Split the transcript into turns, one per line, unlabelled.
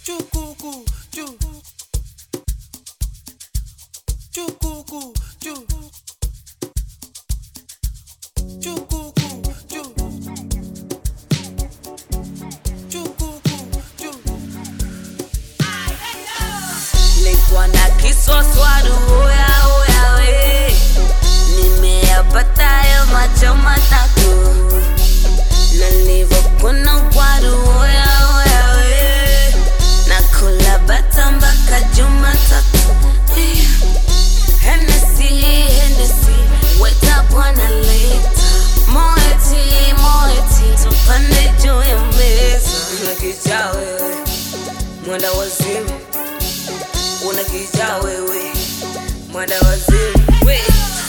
Chukuku, chu. Chukuku, chu. Chukuku, chu. Chukuku, chu.
Nilikuwa na kiswaswadu oya oya we, nimeyapata ya macho matatu, na nilivyokuna ugwadu oya oya we, nakula bata mpaka Jumatatu. Hennessy, Hennessy, weta bwana leta, moeti, tupande juu ya meza. Unakijaa wewe, mwenda wazimu. Unakijaa wewe, mwenda wazimu.